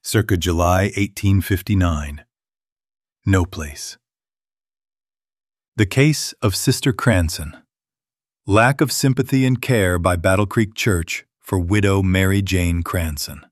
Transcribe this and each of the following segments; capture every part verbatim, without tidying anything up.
circa July eighteen fifty-nine. No place. The Case of Sister Cranson. Lack of sympathy and care by Battle Creek Church for widow Mary Jane Cranson.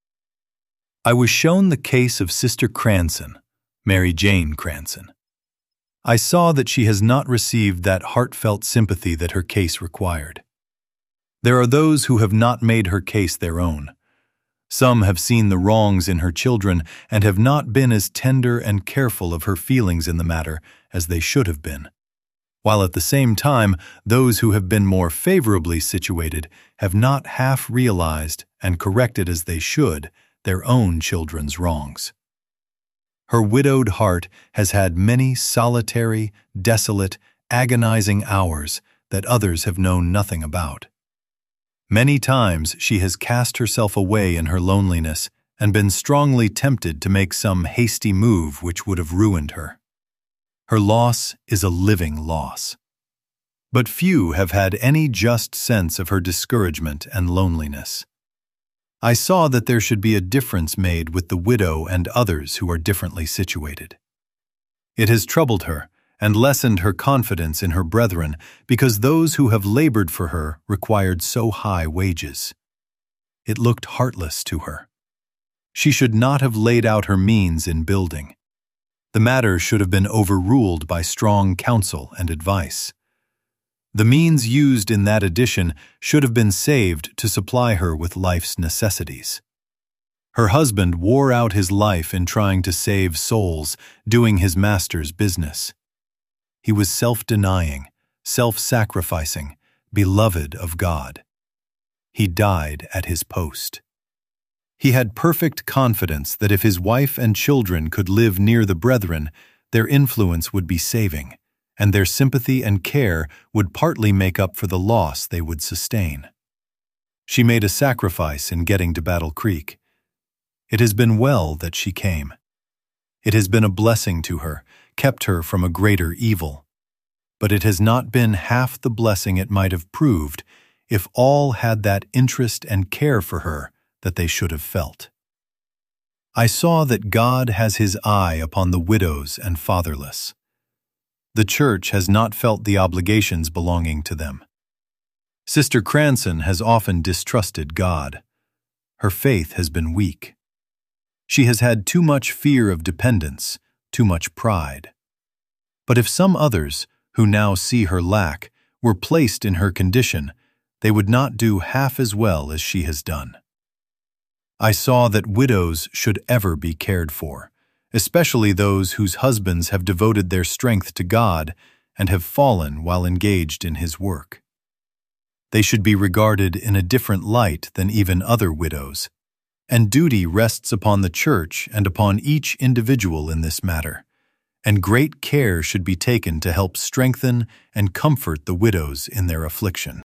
I was shown the case of Sister Cranson, Mary Jane Cranson. I saw that she has not received that heartfelt sympathy that her case required. There are those who have not made her case their own. Some have seen the wrongs in her children and have not been as tender and careful of her feelings in the matter as they should have been, while at the same time those who have been more favorably situated have not half realized and corrected as they should their own children's wrongs. Her widowed heart has had many solitary, desolate, agonizing hours that others have known nothing about. Many times she has cast herself away in her loneliness and been strongly tempted to make some hasty move which would have ruined her. Her loss is a living loss. But few have had any just sense of her discouragement and loneliness. I saw that there should be a difference made with the widow and others who are differently situated. It has troubled her and lessened her confidence in her brethren because those who have labored for her required so high wages. It looked heartless to her. She should not have laid out her means in building. The matter should have been overruled by strong counsel and advice. The means used in that addition should have been saved to supply her with life's necessities. Her husband wore out his life in trying to save souls, doing his master's business. He was self-denying, self-sacrificing, beloved of God. He died at his post. He had perfect confidence that if his wife and children could live near the brethren, their influence would be saving, and their sympathy and care would partly make up for the loss they would sustain. She made a sacrifice in getting to Battle Creek. It has been well that she came. It has been a blessing to her, kept her from a greater evil. But it has not been half the blessing it might have proved if all had that interest and care for her that they should have felt. I saw that God has his eye upon the widows and fatherless. The church has not felt the obligations belonging to them. Sister Cranson has often distrusted God. Her faith has been weak. She has had too much fear of dependence, too much pride. But if some others, who now see her lack, were placed in her condition, they would not do half as well as she has done. I saw that widows should ever be cared for, especially those whose husbands have devoted their strength to God and have fallen while engaged in his work. They should be regarded in a different light than even other widows, and duty rests upon the church and upon each individual in this matter, and great care should be taken to help strengthen and comfort the widows in their affliction.